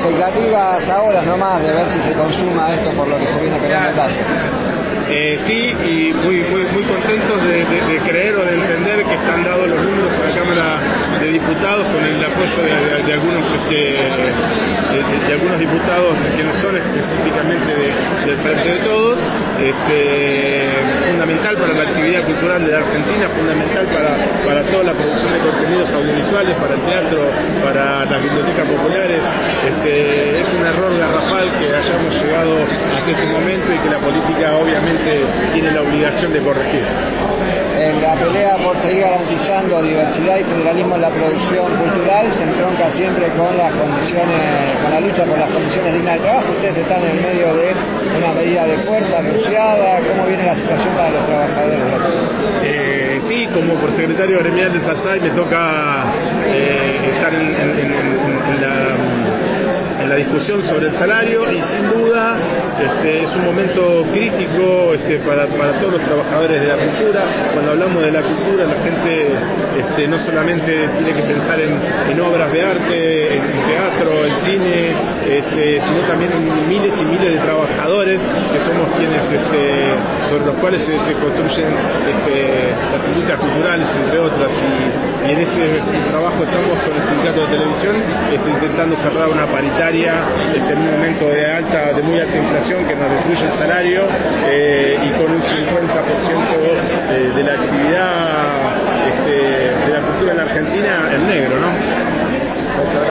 expectativas ahora nomás de ver si se consuma esto por lo que se viene peleando tanto. Sí, y muy contentos de creer o de entender que están dados los números a la Cámara de Diputados con el apoyo de algunos diputados que no son específicamente del Frente de Todos, fundamental para la actividad cultural de la Argentina, fundamental para toda la producción de contenidos audiovisuales, para el teatro, para las bibliotecas populares. Es un error garrafal que hayamos llegado hasta este momento y que la política obviamente tiene la obligación de corregir. En la pelea por seguir garantizando diversidad y federalismo en la producción cultural se entronca siempre con las condiciones, con la lucha por las condiciones dignas de trabajo. Ustedes están en el medio de una medida de fuerza anunciada. ¿Cómo viene la situación para los trabajadores de la producción? Sí, como por secretario gremial del SATSAI me toca estar en la discusión sobre el salario y sin duda es un momento crítico para todos los trabajadores de la cultura. Cuando hablamos de la cultura, la gente no solamente tiene que pensar en obras de arte, en teatro, en cine, sino también en miles y miles de trabajadores que somos quienes sobre los cuales se construyen las industrias culturales, entre otras, y en ese trabajo estamos con el sindicato de televisión intentando cerrar una paritaria en un momento de muy alta inflación que nos destruye el salario y con un 50% de la actividad de la cultura en la Argentina en negro, ¿no?